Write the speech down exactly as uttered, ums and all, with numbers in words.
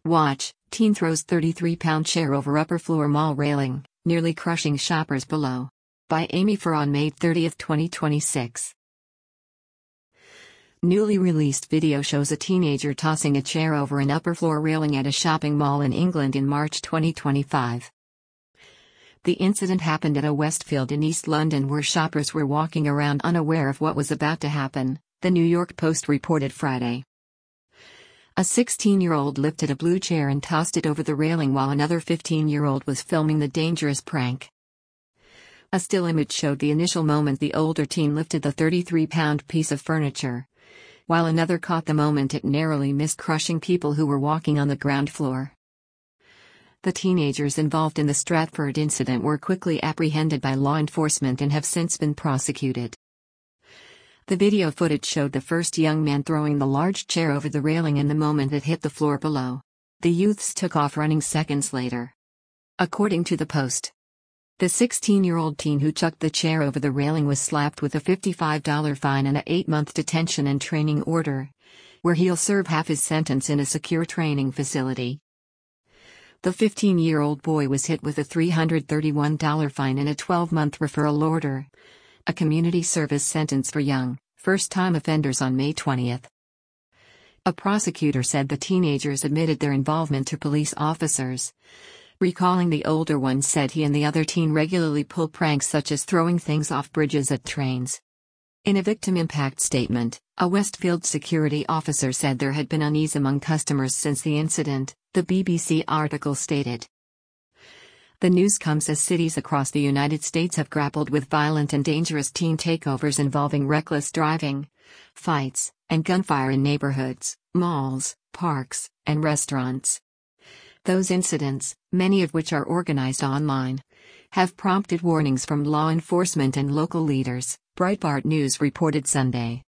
Watch, teen throws thirty-three pound chair over upper floor mall railing, nearly crushing shoppers below. By Amy Farr on May thirtieth, twenty twenty-six. Newly released video shows a teenager tossing a chair over an upper floor railing at a shopping mall in England in March twenty twenty-five. The incident happened at a Westfield in East London where shoppers were walking around unaware of what was about to happen, the New York Post reported Friday. A sixteen-year-old lifted a blue chair and tossed it over the railing while another fifteen-year-old was filming the dangerous prank. A still image showed the initial moment the older teen lifted the thirty-three pound piece of furniture, while another caught the moment it narrowly missed crushing people who were walking on the ground floor. The teenagers involved in the Stratford incident were quickly apprehended by law enforcement and have since been prosecuted. The video footage showed the first young man throwing the large chair over the railing and the moment it hit the floor below. The youths took off running seconds later. According to the Post, the sixteen-year-old teen who chucked the chair over the railing was slapped with a fifty-five dollar fine and an eight-month detention and training order, where he'll serve half his sentence in a secure training facility. The fifteen-year-old boy was hit with a three hundred thirty-one dollar fine and a twelve-month referral order, a community service sentence for young, first-time offenders on May twentieth. A prosecutor said the teenagers admitted their involvement to police officers, recalling the older one said he and the other teen regularly pull pranks such as throwing things off bridges at trains. In a victim impact statement, a Westfield security officer said there had been unease among customers since the incident, the B B C article stated. The news comes as cities across the United States have grappled with violent and dangerous teen takeovers involving reckless driving, fights, and gunfire in neighborhoods, malls, parks, and restaurants. Those incidents, many of which are organized online, have prompted warnings from law enforcement and local leaders, Breitbart News reported Sunday.